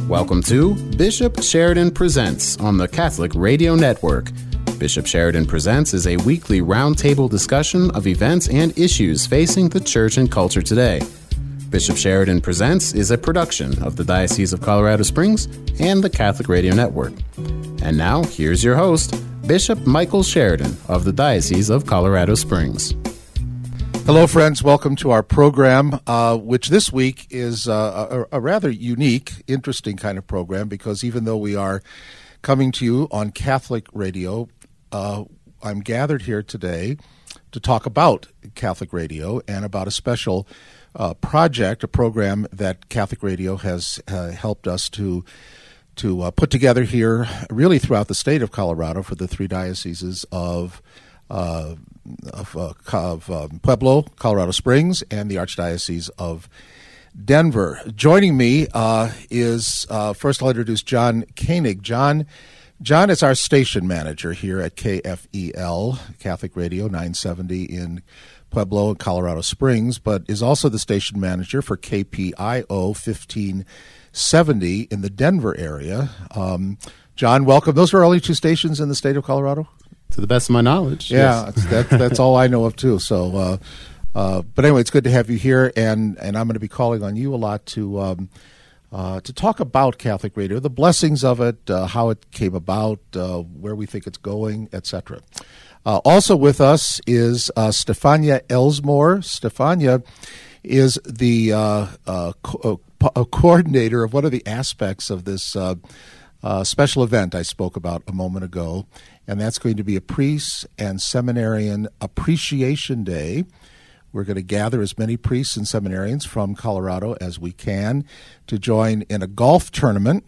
Welcome to Bishop Sheridan Presents on the Catholic Radio Network. Bishop Sheridan Presents is a weekly roundtable discussion of events and issues facing the church and culture today. Bishop Sheridan Presents is a production of the Diocese of Colorado Springs and the Catholic Radio Network. And now, here's your host, Bishop Michael Sheridan of the Diocese of Colorado Springs. Hello, friends. Welcome to our program, which this week is a rather unique, interesting kind of program, because even though we are coming to you on Catholic radio, I'm gathered here today to talk about Catholic radio and about a special project, a program that Catholic radio has helped us to put together here, really throughout the state of Colorado, for the three dioceses of Pueblo, Colorado Springs, and the Archdiocese of Denver. Joining me is, first I'll introduce John Koenig. John is our station manager here at KFEL, Catholic Radio 970 in Pueblo and Colorado Springs, but is also the station manager for KPIO 1570 in the Denver area. John, welcome. Those are only two stations in the state of Colorado? To the best of my knowledge. Yeah, yes. that's all I know of too. So, but anyway, it's good to have you here, and I'm going to be calling on you a lot to talk about Catholic radio, the blessings of it, how it came about, where we think it's going, etc. Also with us is Stefania Elsmore. Stefania is the coordinator of one of the aspects of this special event I spoke about a moment ago, and that's going to be a Priest and Seminarian Appreciation Day. We're going to gather as many priests and seminarians from Colorado as we can to join in a golf tournament.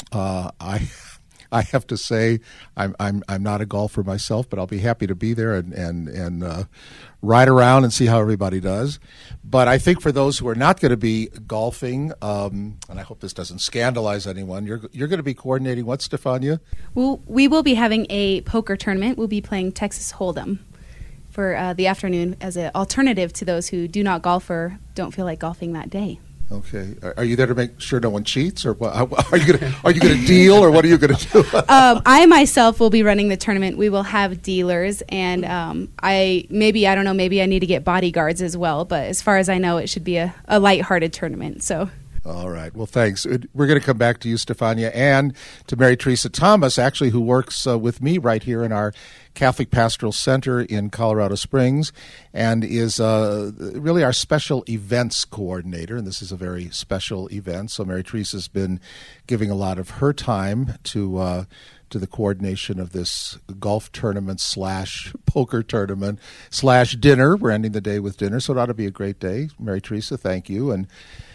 I have to say I'm not a golfer myself, but I'll be happy to be there and ride around and see how everybody does. But I think for those who are not going to be golfing, and I hope this doesn't scandalize anyone, you're going to be coordinating what, Stefania? Well, we will be having a poker tournament. We'll be playing Texas Hold'em for the afternoon as an alternative to those who do not golf or don't feel like golfing that day. Okay. Are you there to make sure no one cheats, or what? Are you going to deal, or what are you going to do? I myself will be running the tournament. We will have dealers, and maybe I need to get bodyguards as well. But as far as I know, it should be a lighthearted tournament. So. All right. Well, thanks. We're going to come back to you, Stefania, and to Mary Teresa Thomas, actually, who works with me right here in our Catholic Pastoral Center in Colorado Springs, and is really our special events coordinator, and this is a very special event. So Mary Teresa's been giving a lot of her time to the coordination of this golf tournament / poker tournament / dinner. We're ending the day with dinner, so it ought to be a great day. Mary Teresa, thank you. And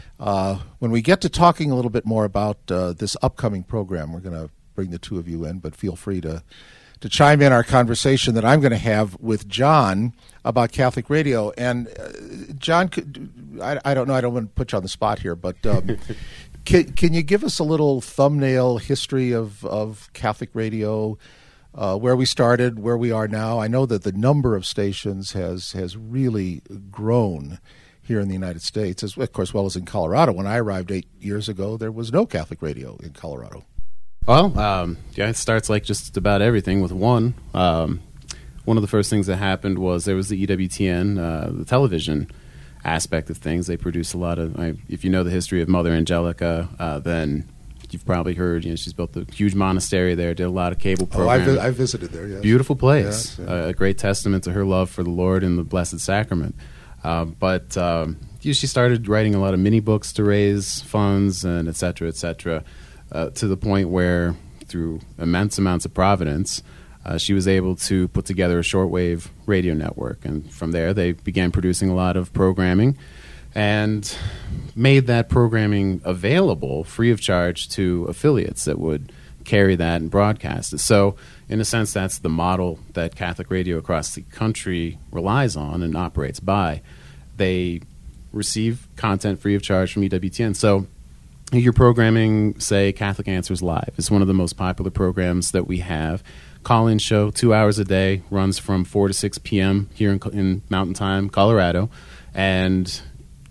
when we get to talking a little bit more about this upcoming program, we're going to bring the two of you in, but feel free to chime in our conversation that I'm going to have with John about Catholic radio. And John, I don't know, I don't want to put you on the spot here, but can you give us a little thumbnail history of Catholic radio, where we started, where we are now? I know that the number of stations has really grown here in the United States, as of course, well as in Colorado. When I arrived 8 years ago, there was no Catholic radio in Colorado. Well, it starts like just about everything with one. One of the first things that happened was there was the EWTN, the television aspect of things. They produced a lot of, if you know the history of Mother Angelica, then you've probably heard, she's built a huge monastery there, did a lot of cable programming. I visited there, yes. Beautiful place. Yes, yeah. A great testament to her love for the Lord and the Blessed Sacrament. But she started writing a lot of mini books to raise funds and et cetera, to the point where, through immense amounts of providence, she was able to put together a shortwave radio network. And from there, they began producing a lot of programming and made that programming available free of charge to affiliates that would carry that and broadcast it. So, in a sense, that's the model that Catholic radio across the country relies on and operates by. They receive content free of charge from EWTN. So you're programming, say, Catholic Answers Live. It's one of the most popular programs that we have. Call-in show, 2 hours a day, runs from 4 to 6 p.m. here in Mountain Time, Colorado. And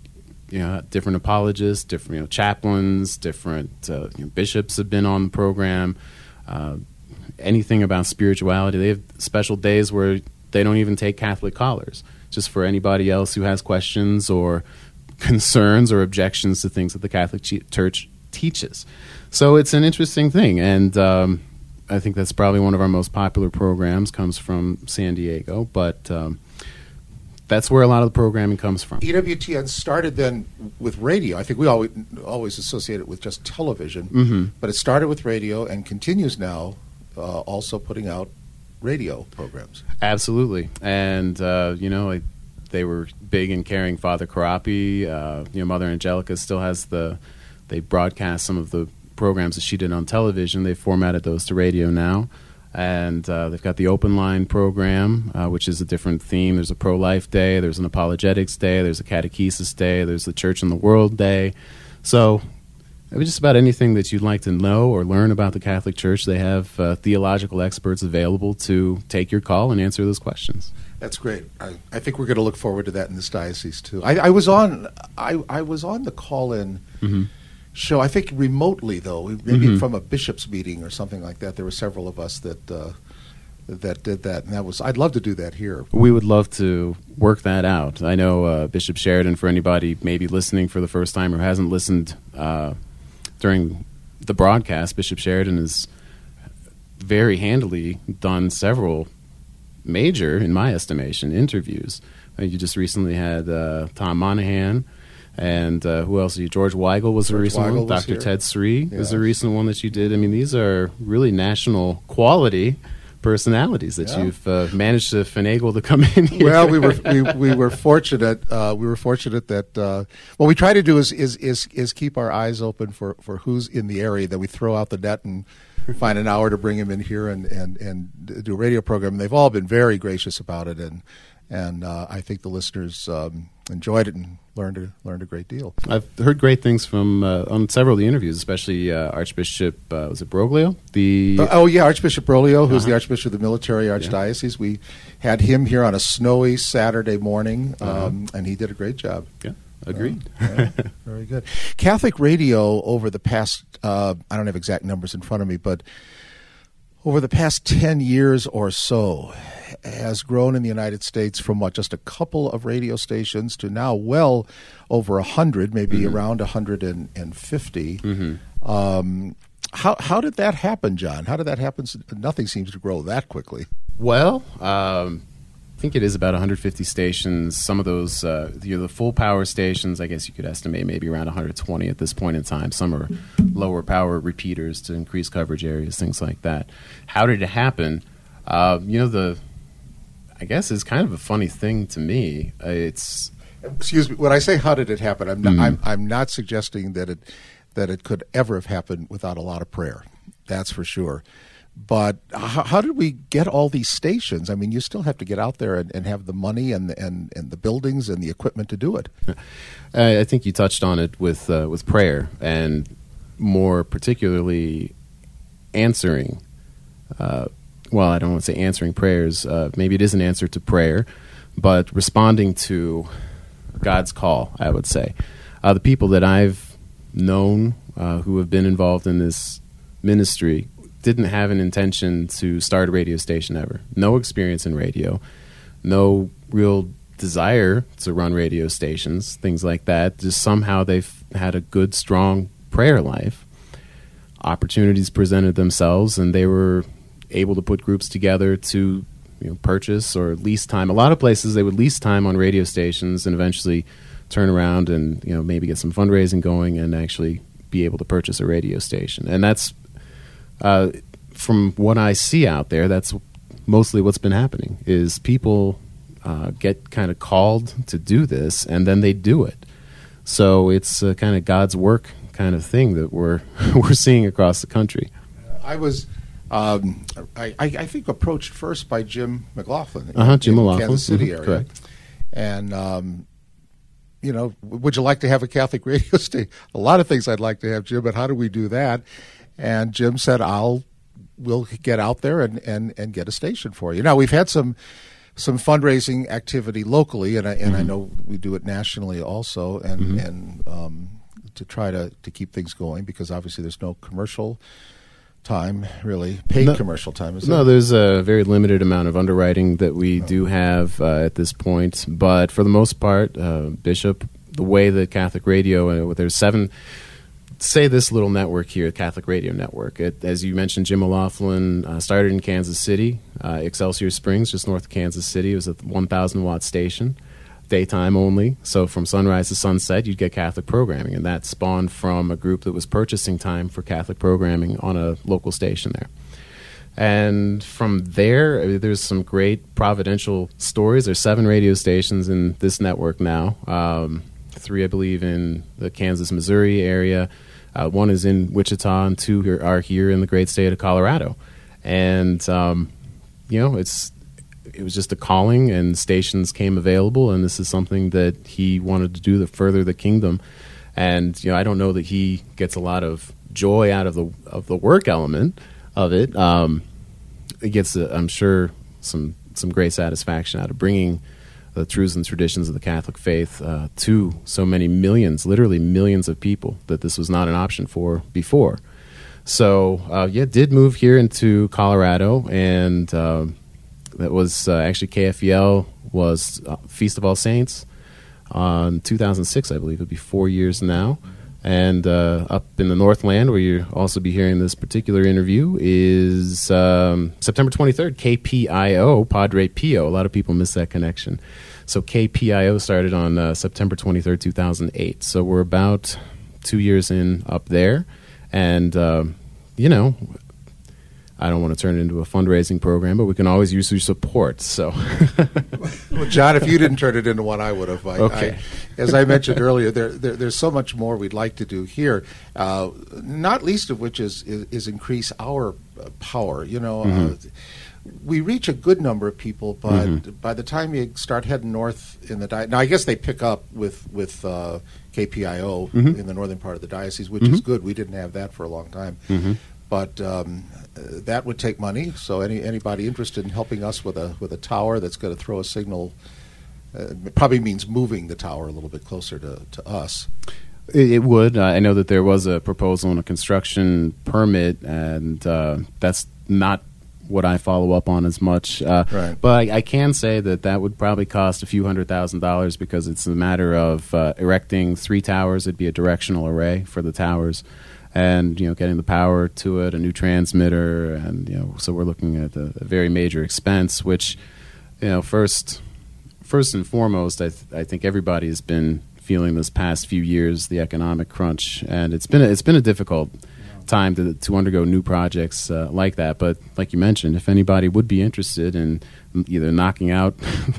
different apologists, different chaplains, different bishops have been on the program. Anything about spirituality. They have special days where they don't even take Catholic callers, just for anybody else who has questions or concerns or objections to things that the Catholic Church teaches. So it's an interesting thing, and I think that's probably one of our most popular programs, comes from San Diego, but that's where a lot of the programming comes from. EWTN started then with radio. I think we always associate it with just television, but it started with radio and continues now also putting out radio programs. Absolutely. And, they were big in carrying Father Carapi. Mother Angelica still has they broadcast some of the programs that she did on television. They formatted those to radio now. And they've got the Open Line program, which is a different theme. There's a pro-life day, there's an apologetics day, there's a catechesis day, there's the Church in the World day. So just about anything that you'd like to know or learn about the Catholic Church, they have theological experts available to take your call and answer those questions. That's great. I think we're going to look forward to that in this diocese too. I was on the call-in show, I think remotely though, maybe from a bishop's meeting or something like that. There were several of us that did that, and I'd love to do that here. We would love to work that out. I know Bishop Sheridan, for anybody maybe listening for the first time or hasn't listened during the broadcast, Bishop Sheridan has very handily done several major, in my estimation, interviews. You just recently had Tom Monahan, and who else? George Weigel was a recent one. Dr. Ted Sri was a recent one that you did. I mean, these are really national quality personalities that you've managed to finagle to come in here. Well, we were fortunate. We were fortunate that what we try to do is keep our eyes open for who's in the area. That we throw out the net and find an hour to bring him in here and do a radio program. And they've all been very gracious about it, and I think the listeners enjoyed it and learned a great deal. I've heard great things from on several of the interviews, especially Archbishop was it Broglio? Archbishop Broglio, who's the Archbishop of the Military Archdiocese. We had him here on a snowy Saturday morning, and he did a great job. Yeah. Agreed. Very good. Catholic radio over the past, I don't have exact numbers in front of me, but over the past 10 years or so has grown in the United States from just a couple of radio stations to now well over 100, maybe around 150. How did that happen, John? How did that happen? Nothing seems to grow that quickly. Well, I think it is about 150 stations. Some of those, the full power stations, I guess you could estimate maybe around 120 at this point in time. Some are lower power repeaters to increase coverage areas, things like that. How did it happen? I guess it's kind of a funny thing to me. Excuse me. When I say how did it happen, I'm not suggesting that it could ever have happened without a lot of prayer. That's for sure. But how did we get all these stations? I mean, you still have to get out there and have the money and the buildings and the equipment to do it. I think you touched on it with prayer, and more particularly answering. I don't want to say answering prayers. Maybe it is an answer to prayer, but responding to God's call, I would say. The people that I've known who have been involved in this ministry didn't have an intention to start a radio station ever. No experience in radio, no real desire to run radio stations, things like that. Just somehow they've had a good, strong prayer life. Opportunities presented themselves, and they were able to put groups together to purchase or lease time. A lot of places they would lease time on radio stations and eventually turn around and maybe get some fundraising going and actually be able to purchase a radio station. And that's from what I see out there, that's mostly what's been happening, is people get kind of called to do this, and then they do it. So it's kind of God's work kind of thing that we're seeing across the country. I was, I think, approached first by Jim McLaughlin Jim McLaughlin, Kansas City area. Correct. And would you like to have a Catholic radio station? A lot of things I'd like to have, Jim, but how do we do that? And Jim said, we'll get out there and get a station for you. Now, we've had some some fundraising activity locally, and I know we do it nationally also, and to try to keep things going, because obviously there's no commercial time, really, paid commercial time. Is no, there's a very limited amount of underwriting that we do have at this point, but for the most part, Bishop, the way that Catholic Radio, there's 7, say this little network here, Catholic Radio Network. As you mentioned, Jim O'Loughlin started in Kansas City, Excelsior Springs, just north of Kansas City. It was a 1,000-watt station, daytime only. So from sunrise to sunset, you'd get Catholic programming, and that spawned from a group that was purchasing time for Catholic programming on a local station there. And from there, there's some great providential stories. There's 7 radio stations in this network now. 3, I believe, in the Kansas, Missouri area. 1 is in Wichita, and 2 are here in the great state of Colorado. And, it was just a calling, and stations came available, and this is something that he wanted to do to further the kingdom. And, I don't know that he gets a lot of joy out of the work element of it. It gets, I'm sure, some great satisfaction out of bringing the truths and traditions of the Catholic faith to so many millions, literally millions of people that this was not an option for before. So, did move here into Colorado, and that was actually KFEL was Feast of All Saints in 2006, I believe. It'll be 4 years now. And up in the Northland, where you'll also be hearing this particular interview, is September 23rd, KPIO, Padre Pio. A lot of people miss that connection. So KPIO started on September 23rd, 2008. So we're about 2 years in up there. And, I don't want to turn it into a fundraising program, but we can always use your support. So, well, John, if you didn't turn it into one, I would have. Okay. As I mentioned earlier, there's so much more we'd like to do here. Not least of which is increase our power. We reach a good number of people, but by the time you start heading north in the now I guess they pick up with KPIO in the northern part of the diocese, which is good. We didn't have that for a long time. But that would take money. So anybody interested in helping us with a tower that's going to throw a signal, it probably means moving the tower a little bit closer to us. It would. I know that there was a proposal and a construction permit, and that's not what I follow up on as much. Right. But I can say that would probably cost a few $100,000, because it's a matter of erecting 3 towers. It'd be a directional array for the towers. And, getting the power to it, a new transmitter, and, so we're looking at a very major expense, which, first and foremost, I think everybody has been feeling this past few years, the economic crunch, and it's been a difficult time to undergo new projects like that. But like you mentioned, if anybody would be interested in either knocking out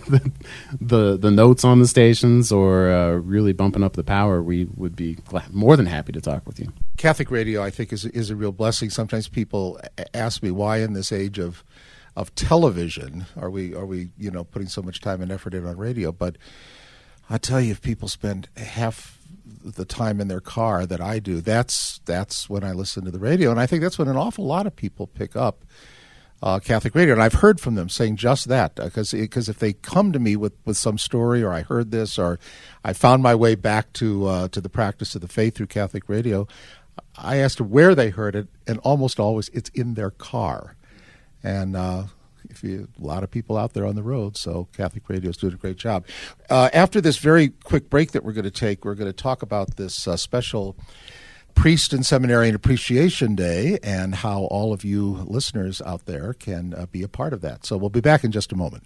the notes on the stations or really bumping up the power, we would be more than happy to talk with you. Catholic radio, I think, is a real blessing. Sometimes people ask me, why in this age of television are we putting so much time and effort in on radio? But I tell you, if people spend half the time in their car that I do, that's when I listen to the radio, and I think that's when an awful lot of people pick up Catholic radio, and I've heard from them saying just that, because if they come to me with some story, or I heard this, or I found my way back to the practice of the faith through Catholic radio, I asked them where they heard it, and almost always it's in their car. And a lot of people out there on the road, so Catholic radio is doing a great job. After this very quick break that we're going to take, we're going to talk about this special Priest and Seminarian Appreciation Day and how all of you listeners out there can be a part of that. So we'll be back in just a moment.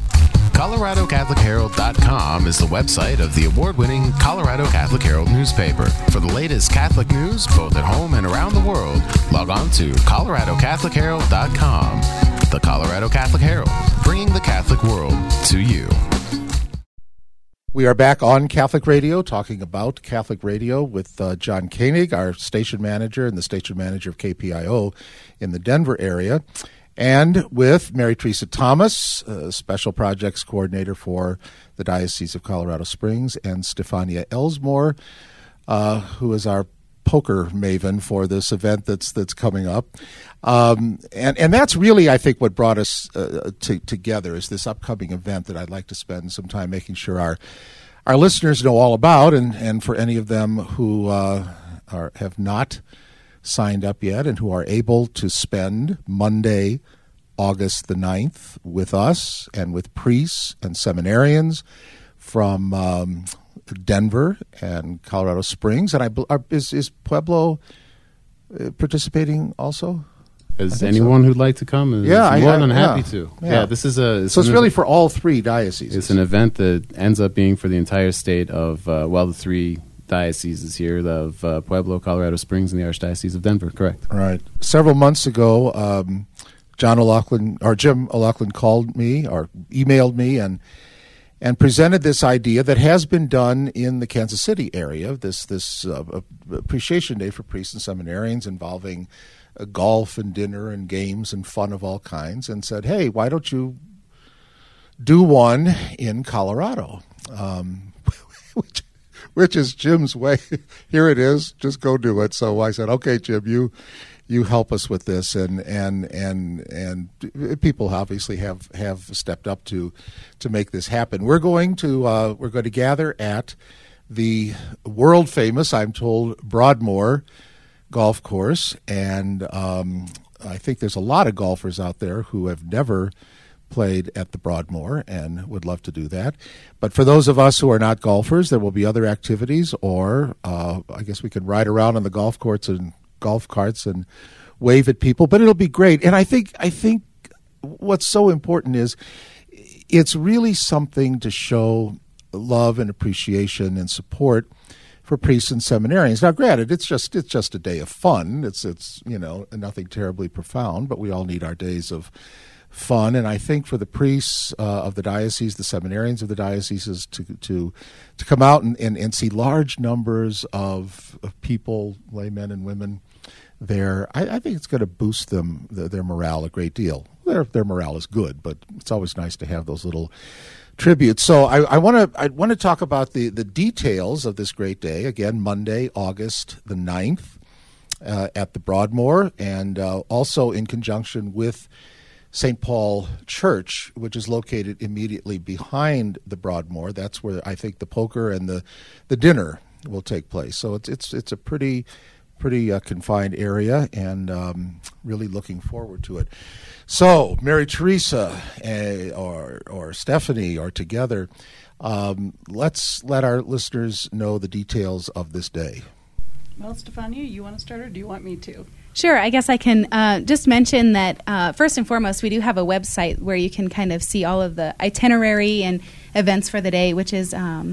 ColoradoCatholicHerald.com is the website of the award-winning Colorado Catholic Herald newspaper. For the latest Catholic news, both at home and around the world, log on to ColoradoCatholicHerald.com. The Colorado Catholic Herald, bringing the Catholic world to you. We are back on Catholic Radio, talking about Catholic Radio with John Koenig, our station manager and the station manager of KPIO in the Denver area, and with Mary Teresa Thomas, Special Projects Coordinator for the Diocese of Colorado Springs, and Stefania Elsmore, who is our poker maven for this event that's coming up. And that's really, I think, what brought us together is this upcoming event that I'd like to spend some time making sure our listeners know all about, and for any of them who have not signed up yet and who are able to spend Monday, August the 9th with us and with priests and seminarians from Denver and Colorado Springs. And is Pueblo participating also? Is anyone who'd like to come is more than happy to. Yeah, this is so it's really for all three dioceses. It's an event that ends up being for the entire state of, the three dioceses here of Pueblo, Colorado Springs, and the Archdiocese of Denver, correct? Right. Several months ago, Jim O'Loughlin called me or emailed me and presented this idea that has been done in the Kansas City area, this appreciation day for priests and seminarians involving golf and dinner and games and fun of all kinds, and said, hey, why don't you do one in Colorado? Which is Jim's way. Here it is, just go do it. So I said, okay, Jim, you help us with this, and people obviously have stepped up to make this happen. We're going to gather at the world famous, I'm told, Broadmoor golf course, and I think there's a lot of golfers out there who have never played at the Broadmoor and would love to do that. But for those of us who are not golfers, there will be other activities, or I guess we can ride around on the golf courts and golf carts and wave at people, but it'll be great. And I think what's so important is it's really something to show love and appreciation and support for priests and seminarians. Now, granted, it's just a day of fun. It's nothing terribly profound, but we all need our days of fun. And I think for the priests of the diocese, the seminarians of the dioceses, to come out and see large numbers of people, laymen and women there, I think it's going to boost their morale a great deal. Their morale is good, but it's always nice to have those little tributes. So I want to talk about the details of this great day. Again, Monday, August the 9th at the Broadmoor, and also in conjunction with St. Paul Church, which is located immediately behind the Broadmoor. That's where I think the poker and the dinner will take place. So it's a pretty confined area, and really looking forward to it. So, Mary Teresa or Stephanie or together, let's let our listeners know the details of this day. Well, Stefania, you want to start, or do you want me to? Sure. I guess I can just mention that first and foremost, we do have a website where you can kind of see all of the itinerary and events for the day, which is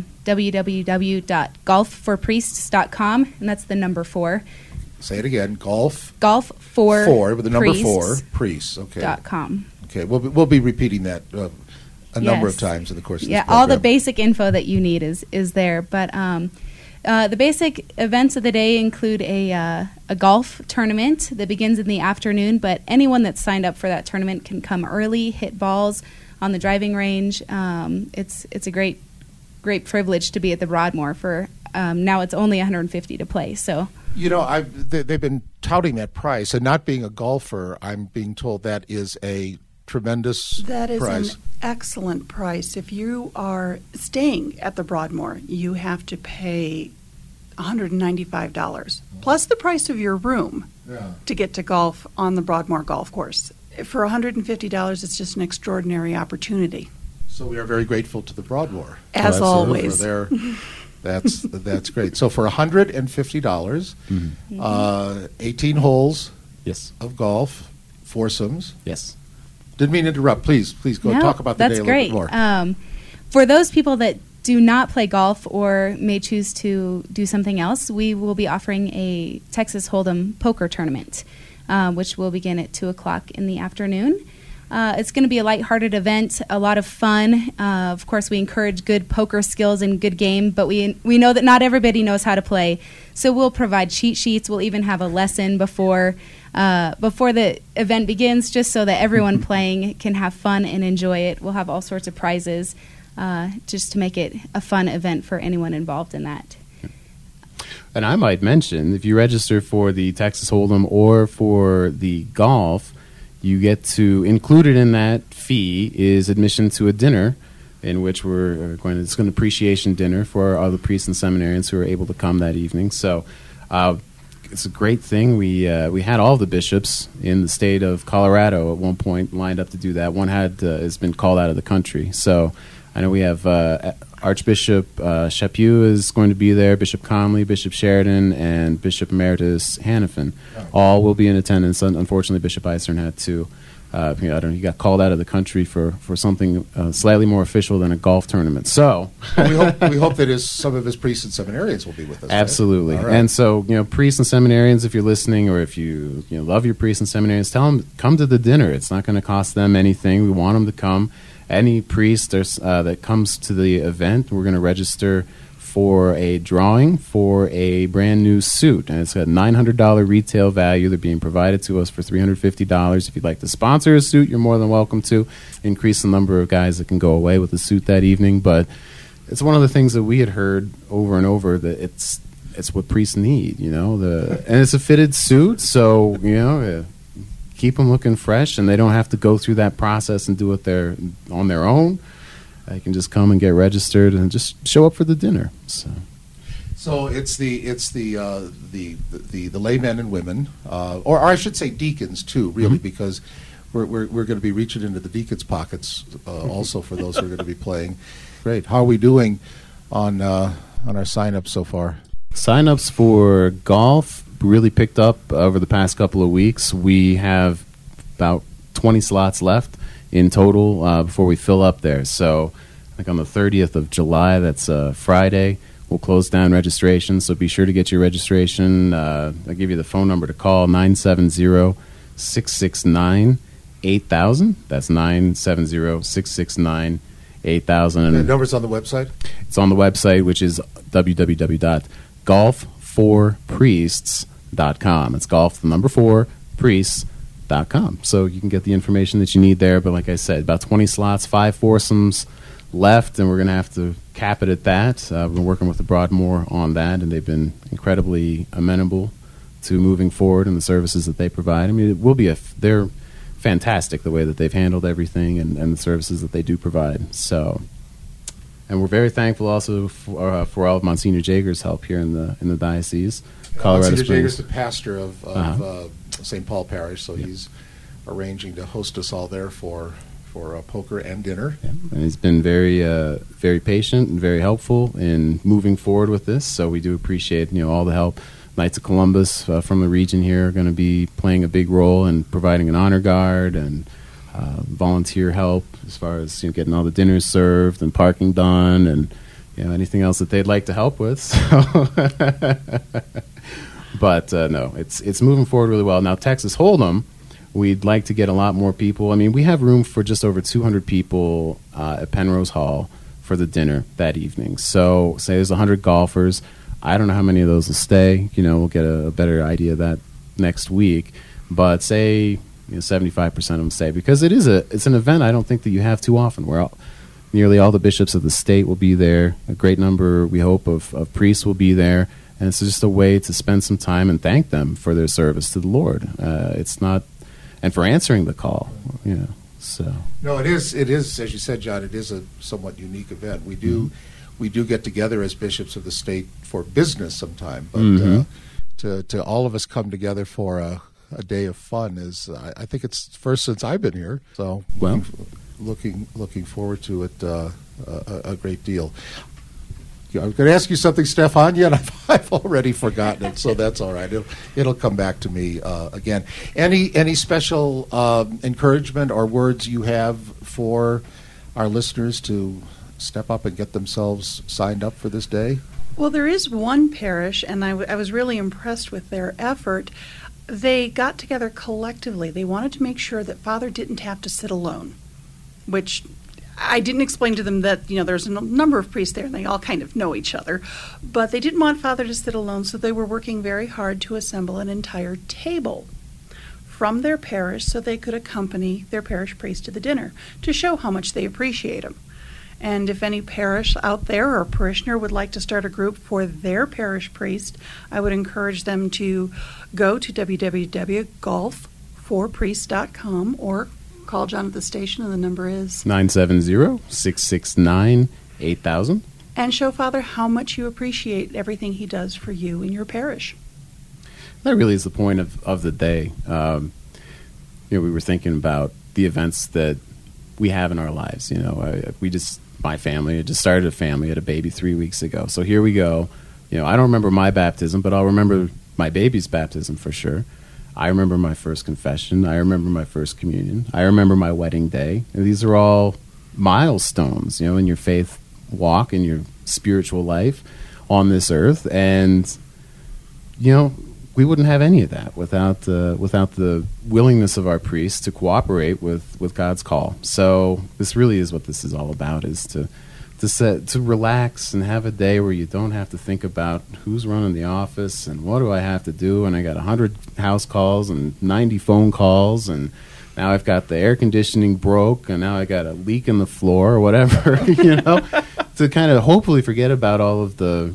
www.golfforpriests.com, and that's the number 4. Say it again. Golf for with the number 4 priests. Okay. .com. Okay. We'll be repeating that a number of times in the course of this program. All the basic info that you need is there. But the basic events of the day include a golf tournament that begins in the afternoon. But anyone that's signed up for that tournament can come early, hit balls on the driving range. It's a great privilege to be at the Broadmoor. For now, it's only $150 to play. So. They've been touting that price, and not being a golfer, I'm being told that is a tremendous price. That is an excellent price. If you are staying at the Broadmoor, you have to pay $195, plus the price of your room to get to golf on the Broadmoor golf course. For $150, it's just an extraordinary opportunity. So we are very grateful to the Broadmoor. As always. That's great. So for $150, 18 holes of golf, foursomes. Yes. Didn't mean to interrupt. Please go talk about the day a little bit more. For those people that do not play golf or may choose to do something else, we will be offering a Texas Hold'em poker tournament, which will begin at 2 o'clock in the afternoon. It's going to be a lighthearted event, a lot of fun. Of course, we encourage good poker skills and good game, but we know that not everybody knows how to play. So we'll provide cheat sheets. We'll even have a lesson before the event begins, just so that everyone playing can have fun and enjoy it. We'll have all sorts of prizes just to make it a fun event for anyone involved in that. And I might mention, if you register for the Texas Hold'em or for the golf, you get to, included in that fee is admission to a dinner in which it's an appreciation dinner for all the priests and seminarians who are able to come that evening. So it's a great thing. We had all the bishops in the state of Colorado at one point lined up to do that. One has been called out of the country. So I know we have Archbishop Chaput is going to be there, Bishop Conley, Bishop Sheridan, and Bishop Emeritus Hannafin. All will be in attendance. Unfortunately, Bishop Eisern had to, he got called out of the country for something slightly more official than a golf tournament. So we hope that some of his priests and seminarians will be with us. Absolutely. Right? And so, priests and seminarians, if you're listening, or if you love your priests and seminarians, tell them, come to the dinner. It's not going to cost them anything. We want them to come. Any priest that comes to the event, we're going to register for a drawing for a brand new suit, and it's a $900 retail value. They're being provided to us for $350. If you'd like to sponsor a suit, you're more than welcome to. Increase the number of guys that can go away with the suit that evening. But it's one of the things that we had heard over and over, that it's what priests need, and it's a fitted suit, so keep them looking fresh, and they don't have to go through that process and do it on their own. They can just come and get registered and just show up for the dinner. So it's the laymen and women, or I should say deacons too, really, because we're going to be reaching into the deacons' pockets also for those who are going to be playing. Great. How are we doing on our sign-ups so far? Sign-ups for golf really picked up over the past couple of weeks. We have about 20 slots left in total before we fill up there. So I think on the 30th of July, that's Friday, we'll close down registration. So be sure to get your registration. I'll give you the phone number to call, 970-669-8000. That's 970-669-8000. The number's on the website? It's on the website, which is www.golf4priests.com. It's golf, the number 4, priests.com. So you can get the information that you need there. But like I said, about 20 slots, 5 foursomes left, and we're going to have to cap it at that. We've been working with the Broadmoor on that, and they've been incredibly amenable to moving forward in the services that they provide. I mean, it will be they're fantastic the way that they've handled everything and the services that they do provide. So, and we're very thankful also for all of Monsignor Jager's help here in the diocese. Colorado Monsignor Springs. Jager's the pastor of St. Paul Parish, so he's arranging to host us all there for poker and dinner. Yeah. And he's been very very patient and very helpful in moving forward with this, so we do appreciate all the help. Knights of Columbus from the region here are going to be playing a big role in providing an honor guard and volunteer help as far as getting all the dinners served and parking done and anything else that they'd like to help with. So but no, it's moving forward really well. Now, Texas Hold'em, we'd like to get a lot more people. I mean, we have room for just over 200 people at Penrose Hall for the dinner that evening. So say there's 100 golfers. I don't know how many of those will stay. We'll get a better idea of that next week. But say 75% of them stay, because it's an event I don't think that you have too often, where nearly all the bishops of the state will be there. A great number, we hope, of priests will be there. And it's just a way to spend some time and thank them for their service to the Lord. It's not, and for answering the call. So no, it is as you said, John. It is a somewhat unique event. We do get together as bishops of the state for business sometime, but to all of us come together for a day of fun is I think it's first since I've been here. So looking forward to it a great deal. I was going to ask you something, Stefania, and I've already forgotten it, so that's all right. It'll come back to me again. Any special encouragement or words you have for our listeners to step up and get themselves signed up for this day? Well, there is one parish, and I was really impressed with their effort. They got together collectively. They wanted to make sure that Father didn't have to sit alone, which I didn't explain to them that, there's a number of priests there and they all kind of know each other. But they didn't want Father to sit alone, so they were working very hard to assemble an entire table from their parish so they could accompany their parish priest to the dinner to show how much they appreciate him. And if any parish out there or parishioner would like to start a group for their parish priest, I would encourage them to go to www.golfforpriest.com or call John at the station, and the number is 970-669-8000. And show Father how much you appreciate everything he does for you in your parish. That really is the point of the day. We were thinking about the events that we have in our lives. My family, I just started a family, had a baby 3 weeks ago. So here we go. I don't remember my baptism, but I'll remember my baby's baptism for sure. I remember my first confession. I remember my first communion. I remember my wedding day. And these are all milestones, in your faith walk, in your spiritual life on this earth. And, we wouldn't have any of that without the willingness of our priests to cooperate with God's call. So this really is what this is all about: is to relax and have a day where you don't have to think about who's running the office and what do I have to do, and I got 100 house calls and 90 phone calls, and now I've got the air conditioning broke, and now I got a leak in the floor or whatever. To kind of hopefully forget about all the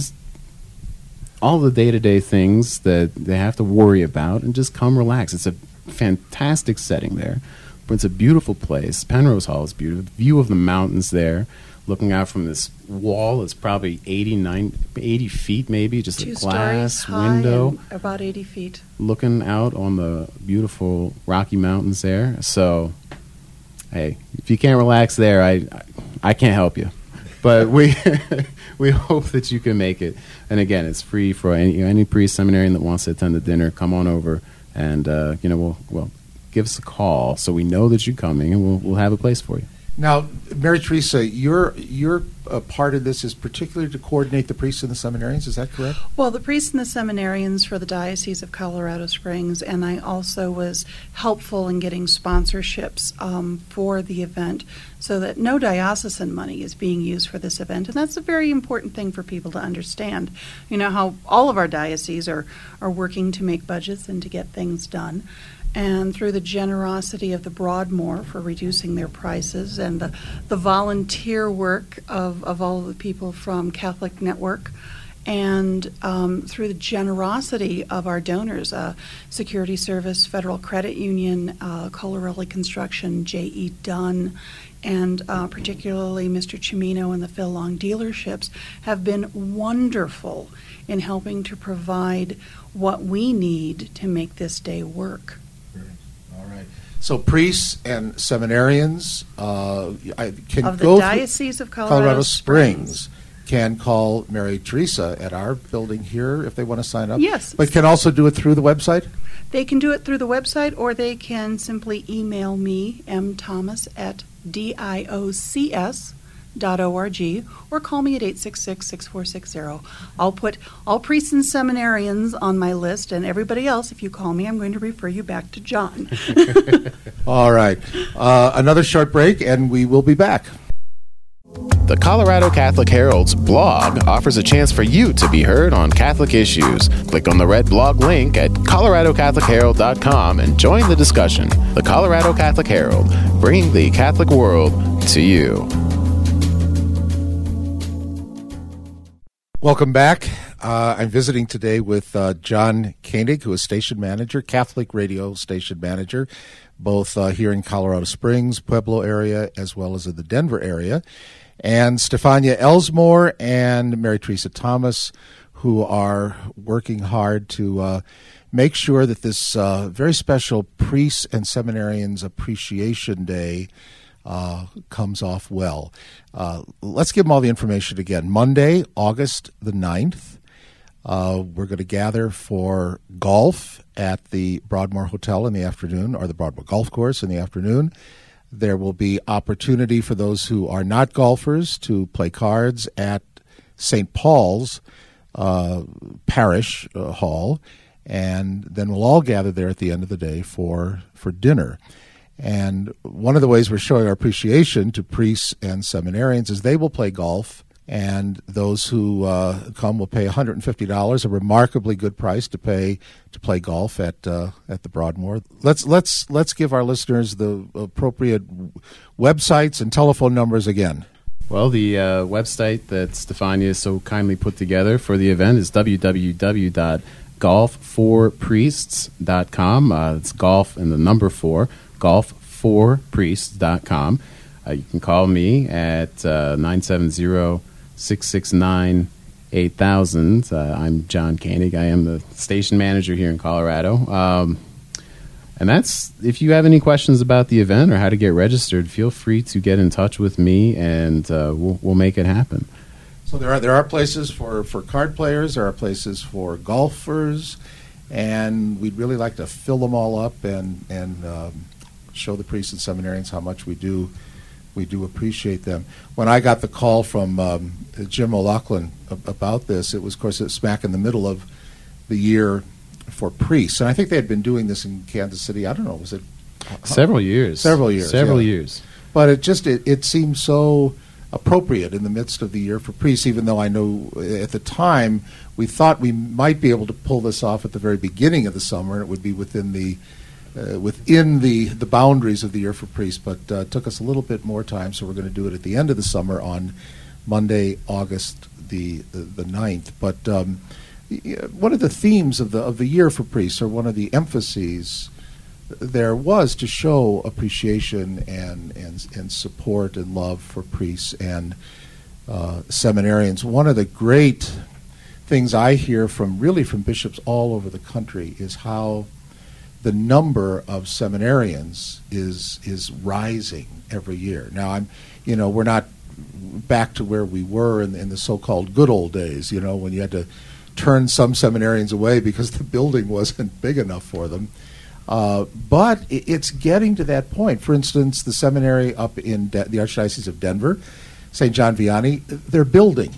day-to-day things that they have to worry about and just come relax. It's a fantastic setting there. It's a beautiful place. Penrose Hall is beautiful. The view of the mountains there, looking out from this wall is probably 80 feet maybe, just a glass window. About 80 feet. Looking out on the beautiful Rocky Mountains there. So, hey, if you can't relax there, I can't help you. But we hope that you can make it. And again, it's free for any priest, seminarian that wants to attend the dinner. Come on over, and we'll give us a call so we know that you're coming, and we'll have a place for you. Now, Mary Teresa, your part of this is particularly to coordinate the priests and the seminarians. Is that correct? Well, the priests and the seminarians for the Diocese of Colorado Springs, and I also was helpful in getting sponsorships for the event so that no diocesan money is being used for this event. And that's a very important thing for people to understand. You know how all of our dioceses are working to make budgets and to get things done. And through the generosity of the Broadmoor for reducing their prices, and the volunteer work of all of the people from Catholic Network, and through the generosity of our donors, Security Service, Federal Credit Union, Colarelli Construction, J.E. Dunn, and particularly Mr. Cimino and the Phil Long dealerships have been wonderful in helping to provide what we need to make this day work. So priests and seminarians can of the go Diocese of Colorado Springs can call Mary Teresa at our building here if they want to sign up. Yes. But can also do it through the website? They can do it through the website, or they can simply email me, mthomas@diocs.org, or call me at 866-6460. I'll put all priests and seminarians on my list, and everybody else, if you call me, I'm going to refer you back to John. All right. Another short break, and we will be back. The Colorado Catholic Herald's blog offers a chance for you to be heard on Catholic issues. Click on the red blog link at coloradocathocherald.com and join the discussion. The Colorado Catholic Herald, bringing the Catholic world to you. Welcome back. I'm visiting today with John Koenig, who is station manager, Catholic radio station manager, both here in Colorado Springs, Pueblo area, as well as in the Denver area, and Stefania Elsmore and Mary Teresa Thomas, who are working hard to make sure that this very special Priests and Seminarians Appreciation Day comes off well. Let's give them all the information again. Monday, August the 9th, we're going to gather for golf at the Broadmoor Hotel in the afternoon, or the Broadmoor Golf Course in the afternoon. There will be opportunity for those who are not golfers to play cards at St. Paul's Parish Hall, and then we'll all gather there at the end of the day for dinner. And one of the ways we're showing our appreciation to priests and seminarians is they will play golf, and those who come will pay $150, a remarkably good price to play golf at the Broadmoor. Let's give our listeners the appropriate websites and telephone numbers again. Well, the website that Stefania so kindly put together for the event is www.golf4priests.com. It's golf and the number 4, golf4priests.com. You can call me at 970-669-8000. I'm John Koenig. I am the station manager here in Colorado. And that's, if you have any questions about the event or how to get registered, feel free to get in touch with me, and we'll make it happen. So there are places for card players, there are places for golfers, and we'd really like to fill them all up and show the priests and seminarians how much we do appreciate them. When I got the call from Jim O'Loughlin about this, it was, of course, smack in the middle of the year for priests, and I think they had been doing this in Kansas City. I don't know, was it several years? Years. But it seemed so appropriate in the midst of the year for priests, even though I know at the time we thought we might be able to pull this off at the very beginning of the summer, and it would be within the boundaries of the year for priests, but it took us a little bit more time, so we're going to do it at the end of the summer on Monday, August the 9th. But one of the themes of the year for priests, or one of the emphases there, was to show appreciation and support and love for priests and seminarians. One of the great things I hear from bishops all over the country is how the number of seminarians is rising every year. Now, we're not back to where we were in the so-called good old days, when you had to turn some seminarians away because the building wasn't big enough for them. But it's getting to that point. For instance, the seminary up in the Archdiocese of Denver, St. John Vianney, they're building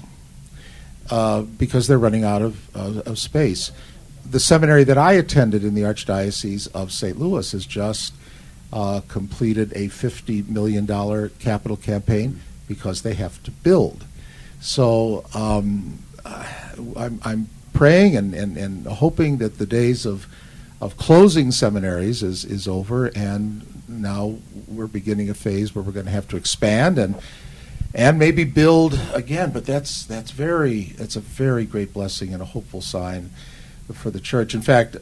because they're running out of space. The seminary that I attended in the Archdiocese of St. Louis has just completed a $50 million capital campaign because they have to build. So I'm praying and hoping that the days of closing seminaries is over, and now we're beginning a phase where we're going to have to expand and maybe build again. But that's a very great blessing and a hopeful sign for the church. In fact,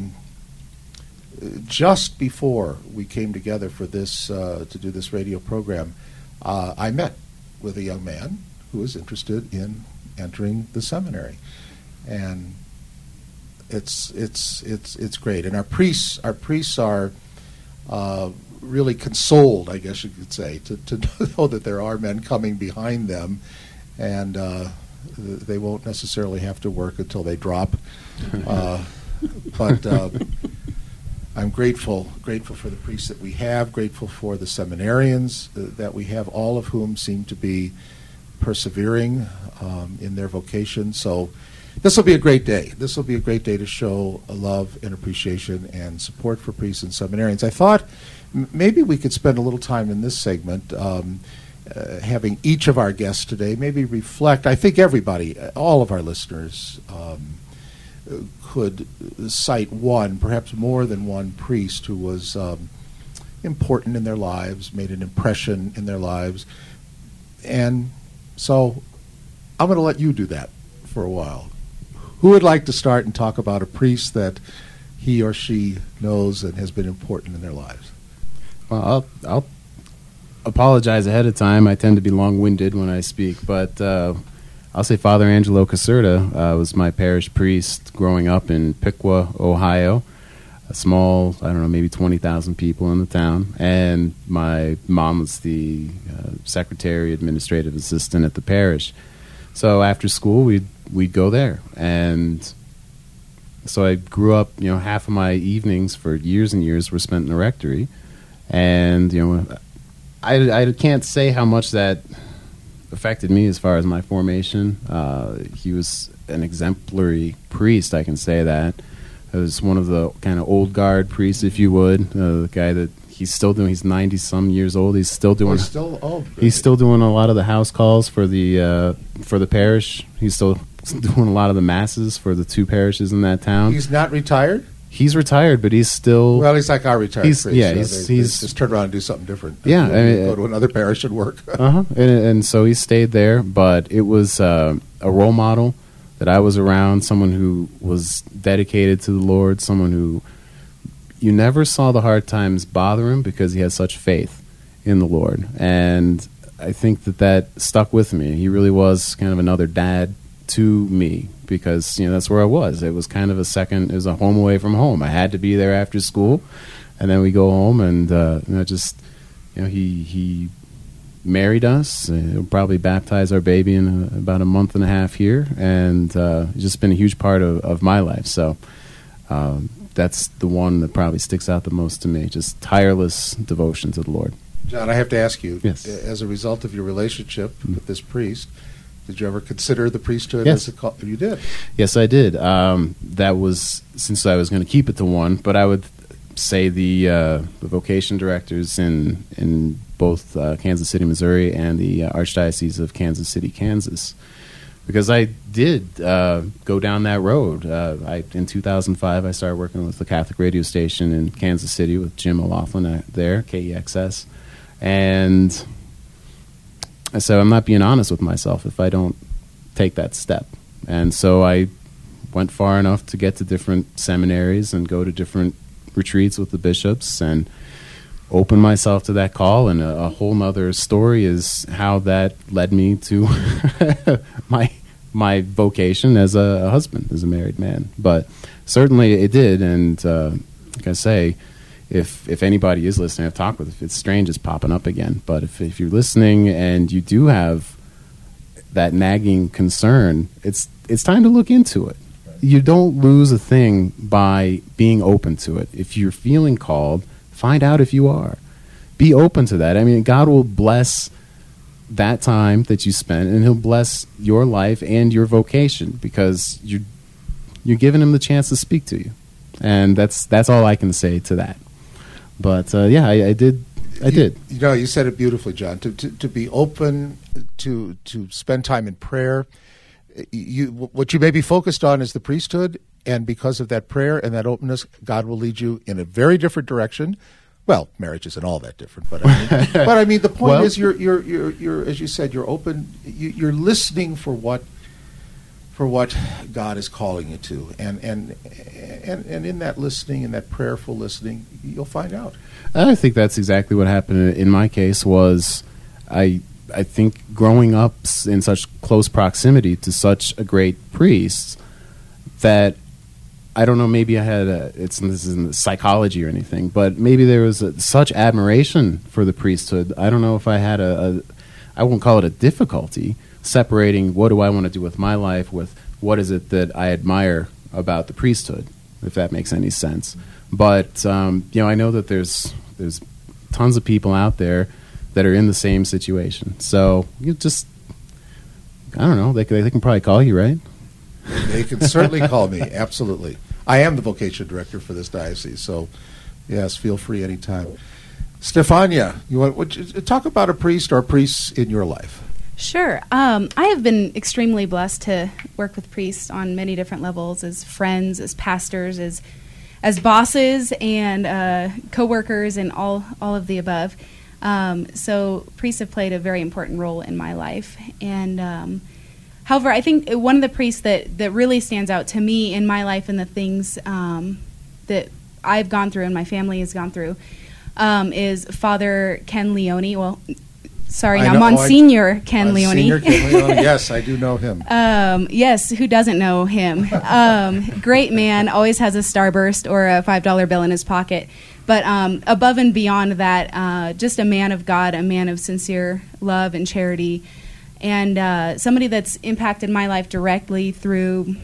just before we came together for this to do this radio program, I met with a young man who was interested in entering the seminary, and it's great. And our priests are really consoled, I guess you could say, to know that there are men coming behind them, and they won't necessarily have to work until they drop. But I'm grateful for the priests that we have, grateful for the seminarians that we have, all of whom seem to be persevering in their vocation. So this will be a great day. This will be a great day to show a love and appreciation and support for priests and seminarians. I thought maybe we could spend a little time in this segment having each of our guests today maybe reflect. I think everybody, all of our listeners, could cite one, perhaps more than one priest who was important in their lives, made an impression in their lives. And so I'm going to let you do that for a while. Who would like to start and talk about a priest that he or she knows and has been important in their lives? Well, I'll apologize ahead of time. I tend to be long-winded when I speak, but I'll say Father Angelo Caserta was my parish priest growing up in Piqua, Ohio, a small, maybe 20,000 people in the town, and my mom was the secretary, administrative assistant at the parish. So after school, we'd go there, and so I grew up. Half of my evenings for years and years were spent in the rectory, and I can't say how much that affected me as far as my formation. He was an exemplary priest, I can say that. He was one of the kind of old guard priests, if you would. The guy that he's still doing. He's 90-some years old. He's still doing. He's still doing a lot of the house calls for the parish. He's still doing a lot of the masses for the two parishes in that town. He's not retired? He's retired, but he's still. Well, he's like our retired priest. Yeah, they he's just turn around and do something different. Yeah, go to another parish and work. And so he stayed there, but it was a role model that I was around, someone who was dedicated to the Lord, someone who you never saw the hard times bother him because he has such faith in the Lord. And I think that stuck with me. He really was kind of another dad to me because, that's where I was. It was kind of it was a home away from home. I had to be there after school, and then we go home, and he married us. He'll probably baptize our baby in about a month and a half here, and he's just been a huge part of my life. So that's the one that probably sticks out the most to me, just tireless devotion to the Lord. John, I have to ask you, yes. As a result of your relationship with this priest, did you ever consider the priesthood yes. as a call? You did? Yes, I did. That was, since I was going to keep it to one, but I would say the vocation directors in both Kansas City, Missouri, and the Archdiocese of Kansas City, Kansas, because I did go down that road. In 2005, I started working with the Catholic radio station in Kansas City with Jim O'Loughlin there, KEXS, and I said, I'm not being honest with myself if I don't take that step. And so I went far enough to get to different seminaries and go to different retreats with the bishops and open myself to that call. And a whole nother story is how that led me to my vocation as a husband, as a married man. But certainly it did. And like I say, if anybody is listening, I've talked with, if it's strange, it's popping up again. But if you're listening and you do have that nagging concern, it's time to look into it. You don't lose a thing by being open to it. If you're feeling called, find out if you are. Be open to that. I mean, God will bless that time that you spent, and He'll bless your life and your vocation because you're giving Him the chance to speak to you. And that's all I can say to that. But I did. You said it beautifully, John. To be open, to spend time in prayer. What you may be focused on is the priesthood, and because of that prayer and that openness, God will lead you in a very different direction. Well, marriage isn't all that different, but I mean, the point is, you're as you said, you're open. You're listening for what God is calling you to, and in that listening, in that prayerful listening, you'll find out. I think that's exactly what happened in my case. Was I think growing up in such close proximity to such a great priest that I don't know, maybe I had this isn't psychology or anything, but maybe there was such admiration for the priesthood. I don't know if I had I won't call it a difficulty separating what do I want to do with my life with what is it that I admire about the priesthood, if that makes any sense. But I know that there's tons of people out there that are in the same situation. So you just, I don't know, they can probably call you, right? They can certainly call me, absolutely. I am the vocation director for this diocese, so yes, feel free anytime. Stefania, would you talk about a priest or priests in your life? Sure. I have been extremely blessed to work with priests on many different levels, as friends, as pastors, as bosses, and co-workers, and all of the above. So priests have played a very important role in my life. And however, I think one of the priests that really stands out to me in my life and the things that I've gone through and my family has gone through is Father Ken Leone. Well, Monsignor Ken Leone. Monsignor Ken Leone, yes, I do know him. Yes, who doesn't know him? Great man, always has a Starburst or a $5 bill in his pocket. But above and beyond that, just a man of God, a man of sincere love and charity, and somebody that's impacted my life directly through,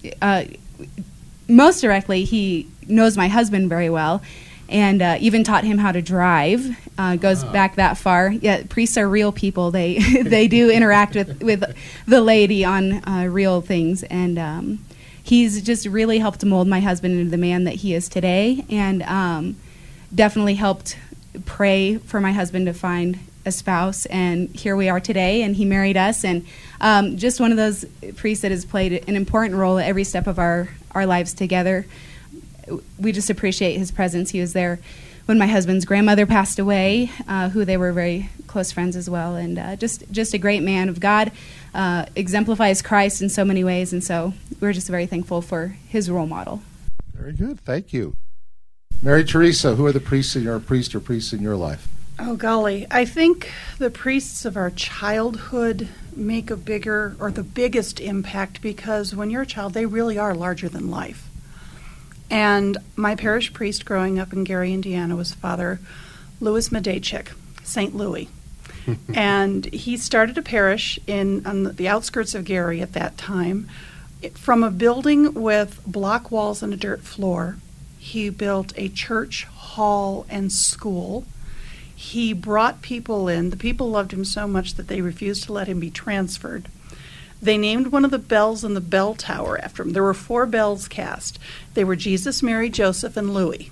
most directly, he knows my husband very well, and even taught him how to drive. Goes back that far. Yeah, priests are real people. They they do interact with the laity on real things, and he's just really helped mold my husband into the man that he is today, and definitely helped pray for my husband to find a spouse, and here we are today, and he married us, and just one of those priests that has played an important role at every step of our lives together. we just appreciate his presence. He was there when my husband's grandmother passed away, who they were very close friends as well, and just a great man of God, exemplifies Christ in so many ways, and so we're just very thankful for his role model. Very good. Thank you. Mary Teresa, who are the priests in your priest or priests in your life? Oh, golly. I think the priests of our childhood make a bigger or the biggest impact because when you're a child, they really are larger than life. And my parish priest growing up in Gary, Indiana, was Father Louis Medaychik, St. Louis. And he started a parish on the outskirts of Gary at that time. From a building with block walls and a dirt floor, he built a church, hall, and school. He brought people in. The people loved him so much that they refused to let him be transferred. They named one of the bells in the bell tower after him. There were 4 bells cast. They were Jesus, Mary, Joseph, and Louis.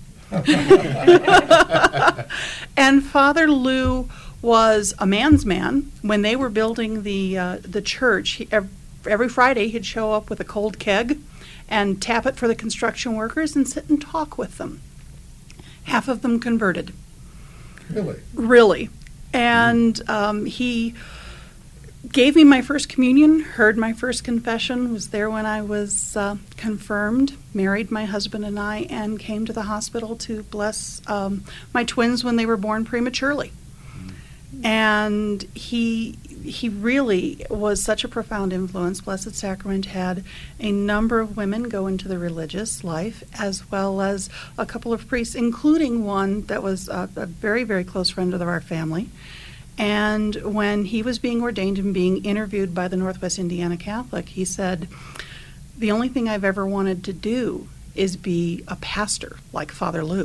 And Father Lou was a man's man. When they were building the church, every Friday he'd show up with a cold keg and tap it for the construction workers and sit and talk with them. Half of them converted. Really. And he gave me my first communion, heard my first confession, was there when I was confirmed, married my husband and I, and came to the hospital to bless my twins when they were born prematurely. And he really was such a profound influence. Blessed Sacrament had a number of women go into the religious life, as well as a couple of priests, including one that was a very, very close friend of our family. And when he was being ordained and being interviewed by the Northwest Indiana Catholic, he said, "The only thing I've ever wanted to do is be a pastor like Father Lou."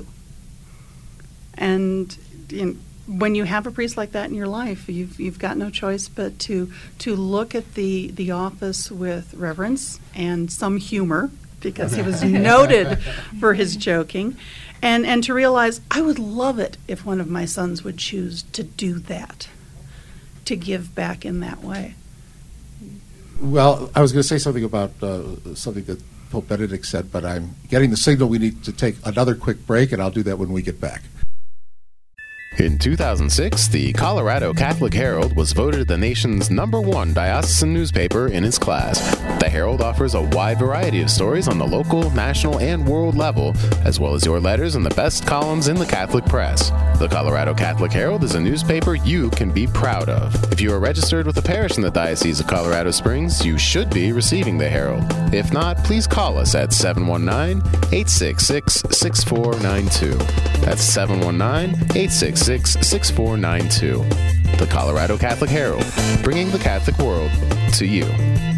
And when you have a priest like that in your life, you've got no choice but to look at the office with reverence and some humor, because he was noted for his joking, and to realize I would love it if one of my sons would choose to do that, to give back in that way. Well, I was going to say something about something that Pope Benedict said, but I'm getting the signal we need to take another quick break, and I'll do that when we get back. In 2006, the Colorado Catholic Herald was voted the nation's #1 diocesan newspaper in its class. The Herald offers a wide variety of stories on the local, national, and world level, as well as your letters and the best columns in the Catholic press. The Colorado Catholic Herald is a newspaper you can be proud of. If you are registered with a parish in the Diocese of Colorado Springs, you should be receiving the Herald. If not, please call us at 719-866-6492. That's 719-866-6492. The Colorado Catholic Herald, bringing the Catholic world to you.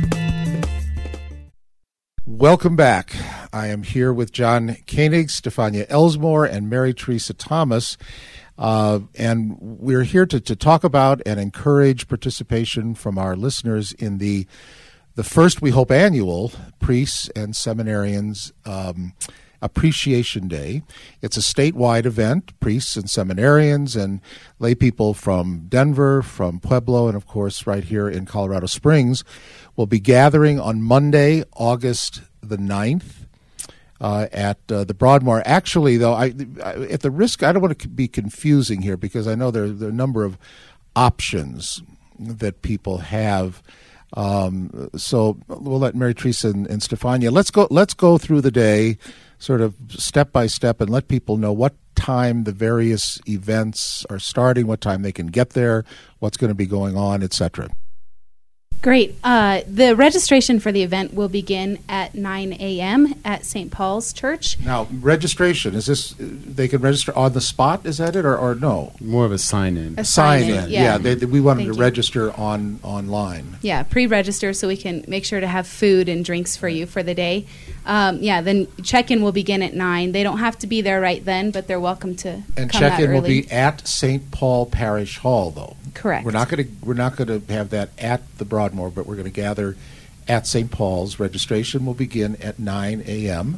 Welcome back. I am here with John Koenig, Stefania Elsmore, and Mary Teresa Thomas, and we're here to talk about and encourage participation from our listeners in the first, we hope, annual Priests and Seminarians Appreciation Day. It's a statewide event. Priests and seminarians and lay people from Denver, from Pueblo, and of course right here in Colorado Springs will be gathering on Monday, August the 9th at the Broadmoor. Actually, though, at the risk, I don't want to be confusing here because I know there are a number of options that people have. So we'll let Mary Teresa and Stefania. Let's go through the day, sort of step by step, and let people know what time the various events are starting, what time they can get there, what's going to be going on, etc. Great. The registration for the event will begin at 9 a.m. at St. Paul's Church. Now, registration, is this, they can register on the spot, is that it, or no? More of a sign-in. A sign-in, yeah. We wanted Thank to you. register online. Yeah, pre-register so we can make sure to have food and drinks for you for the day. Then check-in will begin at 9. They don't have to be there right then, but they're welcome to And come out check-in will early. be at St. Paul Parish Hall, though. Correct. We're not going to have that at the Broadmoor, but we're going to gather at St. Paul's. Registration will begin at 9 a.m.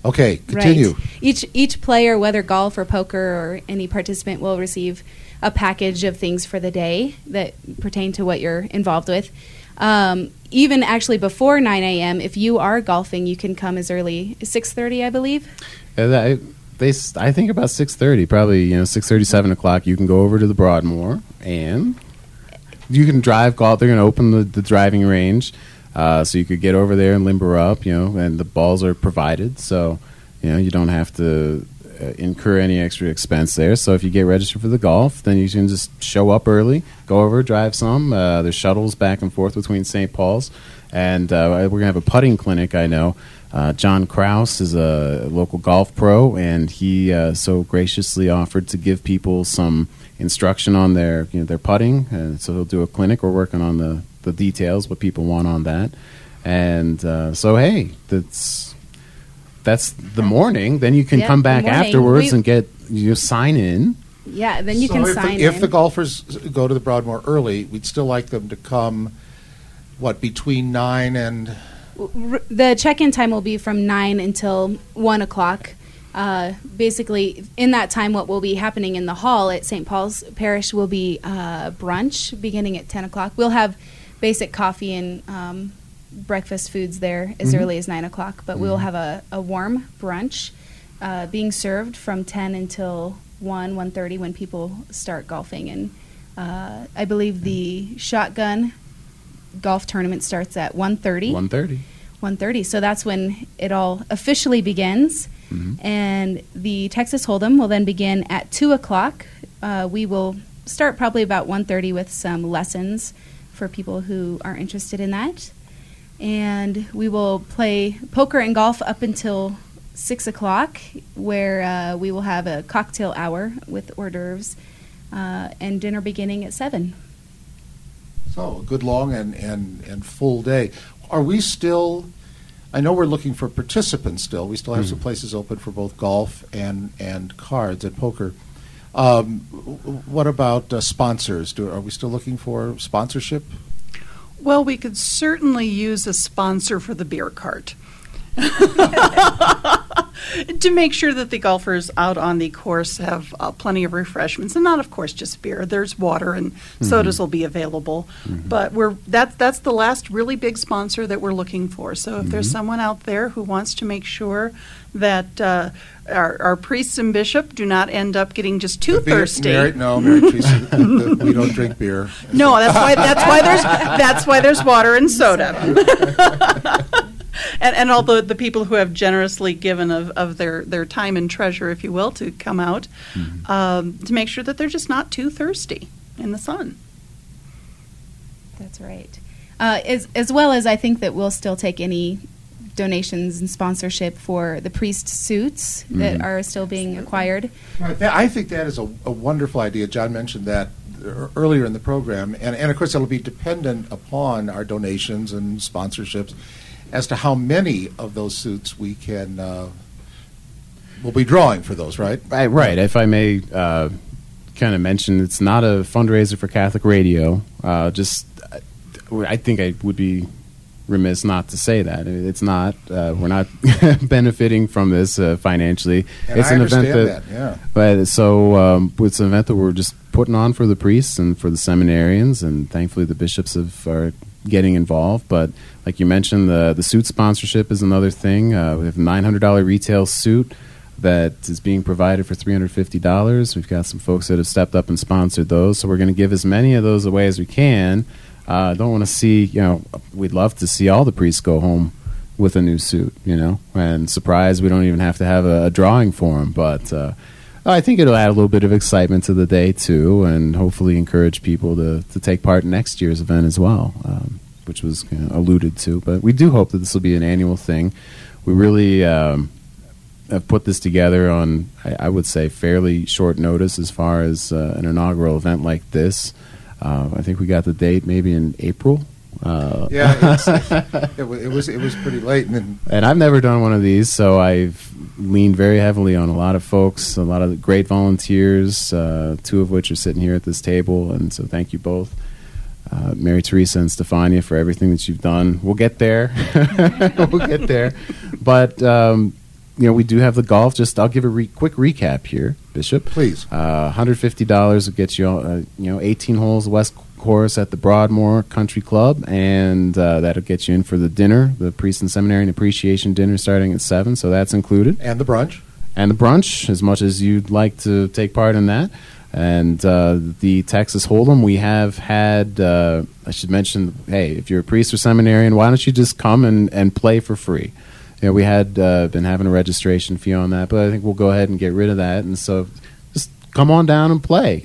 Okay, continue. Right. Each player, whether golf or poker or any participant, will receive a package of things for the day that pertain to what you're involved with. Even actually before 9 a.m., if you are golfing, you can come as early as 6:30, I believe. I think about 6:30, probably 6:30, 7 o'clock. You can go over to the Broadmoor and you can drive golf. They're going to open the driving range. So you could get over there and limber up, and the balls are provided. So, you don't have to incur any extra expense there. So if you get registered for the golf, then you can just show up early, go over, drive some. There's shuttles back and forth between St. Paul's. And we're going to have a putting clinic, I know. John Kraus is a local golf pro, and he so graciously offered to give people some instruction on their putting. And so he'll do a clinic. We're working on the details, what people want on that. And so, hey, that's the morning. Then you can come back afterwards and sign in. Yeah, then you can sign in. If the golfers go to the Broadmoor early, we'd still like them to come, between 9 and... The check-in time will be from 9 until 1 o'clock. Basically, in that time, what will be happening in the hall at St. Paul's Parish will be brunch beginning at 10 o'clock. We'll have basic coffee and breakfast foods there as early as 9 o'clock, but we'll have a warm brunch being served from 10 until 1:30 when people start golfing. And I believe the shotgun golf tournament starts at 1:30. 1:30. So that's when it all officially begins. And the Texas Hold'em will then begin at 2 o'clock. We will start probably about 1:30 with some lessons for people who are interested in that. And we will play poker and golf up until 6 o'clock, where we will have a cocktail hour with hors d'oeuvres and dinner beginning at 7. So a good long and full day. Are we still... I know we're looking for participants still. We still have some places open for both golf and cards and poker. What about sponsors? Are we still looking for sponsorship? Well, we could certainly use a sponsor for the beer cart. To make sure that the golfers out on the course have plenty of refreshments, and not, of course, just beer. There's water and sodas will be available. But that's the last really big sponsor that we're looking for. So if there's someone out there who wants to make sure that our priests and bishop do not end up getting just too thirsty. Mary Teresa, we don't drink beer. No, that's why there's water and soda. And all the people who have generously given of their time and treasure, if you will, to come out, to make sure that they're just not too thirsty in the sun. That's right. As well as I think that we'll still take any donations and sponsorship for the priest suits that are still being acquired. Right. I think that is a wonderful idea. John mentioned that earlier in the program. And of course, it'll be dependent upon our donations and sponsorships as to how many of those suits we can we'll be drawing for those, right? Right. If I may kind of mention, it's not a fundraiser for Catholic Radio. I think I would be remiss not to say that. It's not. We're not benefiting from this financially. And it's I an understand event that, yeah. But so it's an event that we're just putting on for the priests and for the seminarians, and thankfully the bishops are getting involved. But like you mentioned, the suit sponsorship is another thing. We have a $900 retail suit that is being provided for $350. We've got some folks that have stepped up and sponsored those, so we're going to give as many of those away as we can. Don't want to see, we'd love to see all the priests go home with a new suit, and surprise, we don't even have to have a drawing for them. But I think it'll add a little bit of excitement to the day, too, and hopefully encourage people to take part in next year's event as well, which was alluded to. But we do hope that this will be an annual thing. We really have put this together on, I would say, fairly short notice as far as an inaugural event like this. I think we got the date maybe in April. It was pretty late. And I've never done one of these, so I've leaned very heavily on a lot of folks, a lot of great volunteers, two of which are sitting here at this table, and so thank you both. Mary Teresa and Stefania for everything that you've done. We'll get there. We'll get there. But, we do have the golf. Just I'll give a quick recap here, Bishop. Please. $150 will get you, 18 holes West Course at the Broadmoor Country Club, and that'll get you in for the dinner, the Priest and Seminarian Appreciation Dinner starting at 7, so that's included. And the brunch. And the brunch, as much as you'd like to take part in that. And the Texas Hold'em, we have had, I should mention, hey, if you're a priest or seminarian, why don't you just come and play for free? We had been having a registration fee on that, but I think we'll go ahead and get rid of that. And so just come on down and play,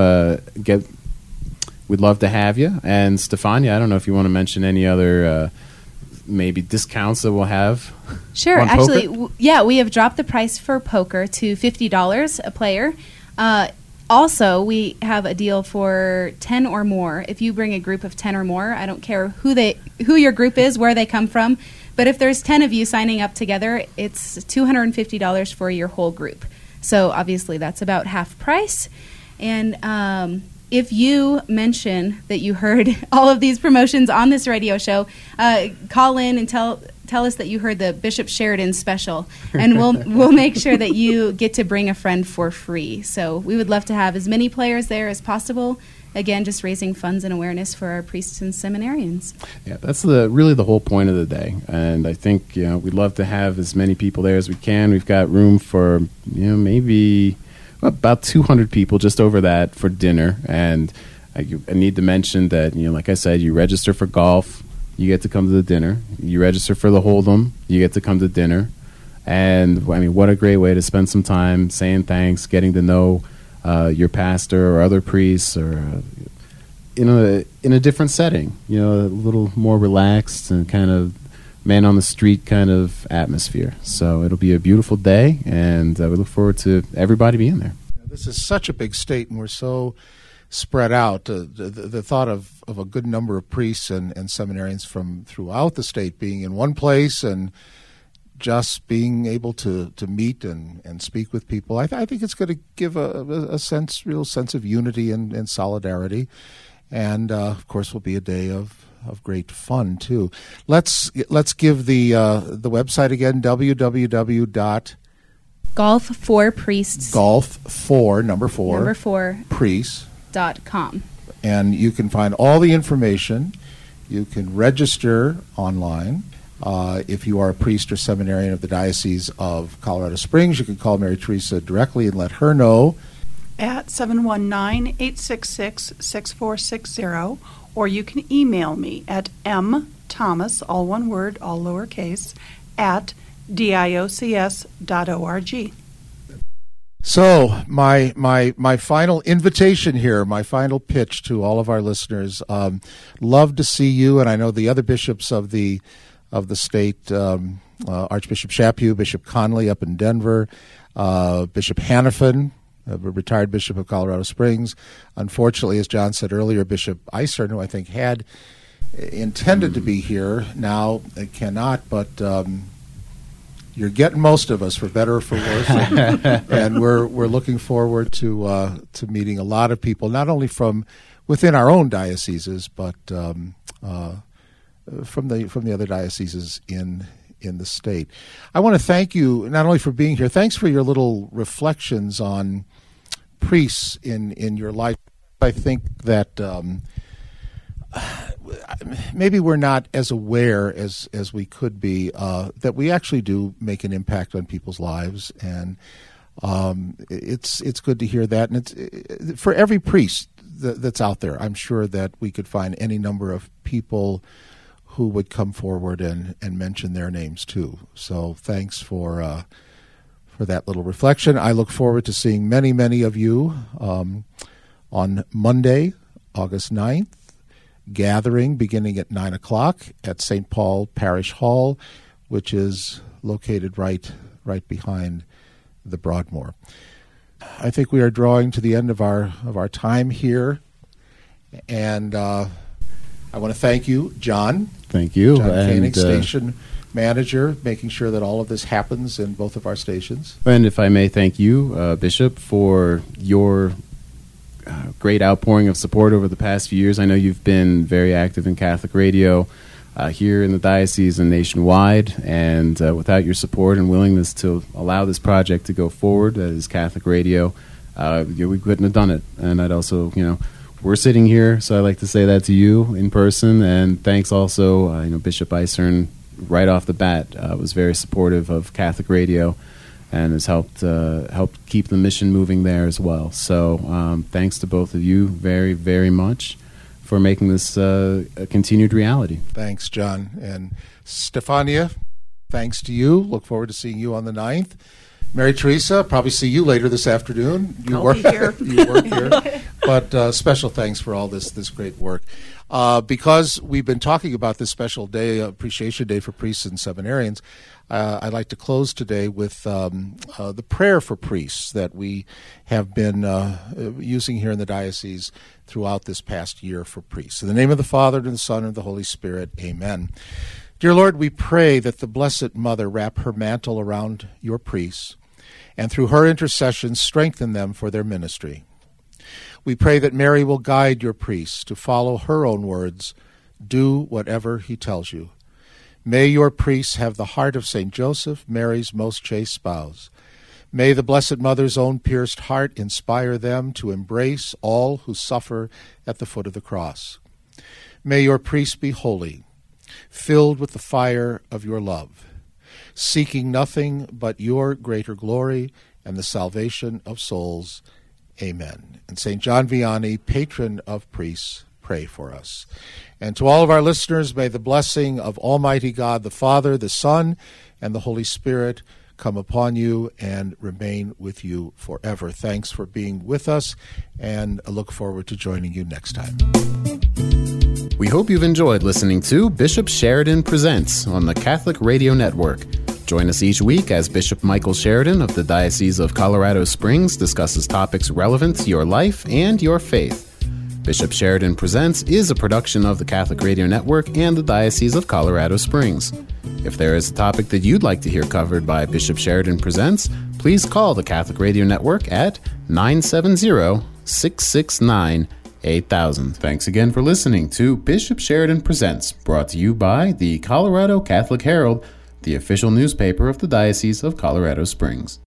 we'd love to have you. And Stefania, I don't know if you want to mention any other maybe discounts that we'll have. Sure. on Actually, poker? we have dropped the price for poker to $50 a player. Also, we have a deal for 10 or more. If you bring a group of 10 or more, I don't care who your group is, where they come from, but if there's 10 of you signing up together, it's $250 for your whole group. So obviously that's about half price. And if you mention that you heard all of these promotions on this radio show, call in and tell us that you heard the Bishop Sheridan special, and we'll make sure that you get to bring a friend for free. So we would love to have as many players there as possible. Again, just raising funds and awareness for our priests and seminarians. Yeah, that's really the whole point of the day. And I think we'd love to have as many people there as we can. We've got room for maybe about 200 people, just over that, for dinner. And I need to mention that like I said, you register for golf, you get to come to the dinner. You register for the Hold'em, you get to come to dinner. And what a great way to spend some time saying thanks, getting to know your pastor or other priests, or in a different setting, a little more relaxed and kind of man on the street kind of atmosphere. So it'll be a beautiful day, and we look forward to everybody being there. This is such a big state, and we're so spread out. The thought of a good number of priests and seminarians from throughout the state being in one place and just being able to meet and speak with people, I think it's going to give a real sense of unity and solidarity. And of course, will be a day of great fun too. Let's give the website again: www.golf4priests. Golf4 priests.com. And you can find all the information. You can register online. If you are a priest or seminarian of the Diocese of Colorado Springs, you can call Mary Teresa directly and let her know at 719-866-6460, or you can email me at mthomas, all one word, all lowercase, at diocs.org. So my final invitation here, my final pitch to all of our listeners, love to see you, and I know the other bishops of the state, Archbishop Chaput, Bishop Conley up in Denver, Bishop Hannafin, a retired bishop of Colorado Springs. Unfortunately, as John said earlier, Bishop Eisern, who I think had intended to be here, now cannot, but you're getting most of us, for better or for worse, and we're looking forward to meeting a lot of people, not only from within our own dioceses, but from the other dioceses in the state. I want to thank you not only for being here. Thanks for your little reflections on priests in your life. I think that maybe we're not as aware as we could be that we actually do make an impact on people's lives, and it's good to hear that. And it's for every priest that's out there, I'm sure that we could find any number of people who would come forward and mention their names too. So thanks for that little reflection. I look forward to seeing many, many of you on Monday, August 9th, gathering beginning at 9 o'clock at St. Paul Parish Hall, which is located right behind the Broadmoor. I think we are drawing to the end of our time here, and I want to thank you, John. Thank you. John Koenig, station manager, making sure that all of this happens in both of our stations. And if I may thank you, Bishop, for your great outpouring of support over the past few years. I know you've been very active in Catholic radio, here in the diocese and nationwide. And without your support and willingness to allow this project to go forward, that is Catholic Radio, we couldn't have done it. And I'd also, we're sitting here, so I'd like to say that to you in person. And thanks also, Bishop Eisern, right off the bat, was very supportive of Catholic Radio and has helped keep the mission moving there as well. So thanks to both of you very, very much for making this a continued reality. Thanks, John. And Stefania, thanks to you. Look forward to seeing you on the 9th. Mary Teresa, probably see you later this afternoon. I'll be here. You work here. But special thanks for all this great work. Because we've been talking about this special day, Appreciation Day for priests and seminarians, I'd like to close today with the prayer for priests that we have been using here in the diocese throughout this past year for priests. In the name of the Father, and the Son, and the Holy Spirit, amen. Dear Lord, we pray that the Blessed Mother wrap her mantle around your priests, and through her intercession strengthen them for their ministry. We pray that Mary will guide your priests to follow her own words, do whatever he tells you. May your priests have the heart of St. Joseph, Mary's most chaste spouse. May the Blessed Mother's own pierced heart inspire them to embrace all who suffer at the foot of the cross. May your priests be holy, filled with the fire of your love, seeking nothing but your greater glory and the salvation of souls. Amen. And St. John Vianney, patron of priests, pray for us. And to all of our listeners, may the blessing of Almighty God, the Father, the Son, and the Holy Spirit come upon you and remain with you forever. Thanks for being with us, and I look forward to joining you next time. We hope you've enjoyed listening to Bishop Sheridan Presents on the Catholic Radio Network. Join us each week as Bishop Michael Sheridan of the Diocese of Colorado Springs discusses topics relevant to your life and your faith. Bishop Sheridan Presents is a production of the Catholic Radio Network and the Diocese of Colorado Springs. If there is a topic that you'd like to hear covered by Bishop Sheridan Presents, please call the Catholic Radio Network at 970-669-8000. Thanks again for listening to Bishop Sheridan Presents, brought to you by the Colorado Catholic Herald, the official newspaper of the Diocese of Colorado Springs.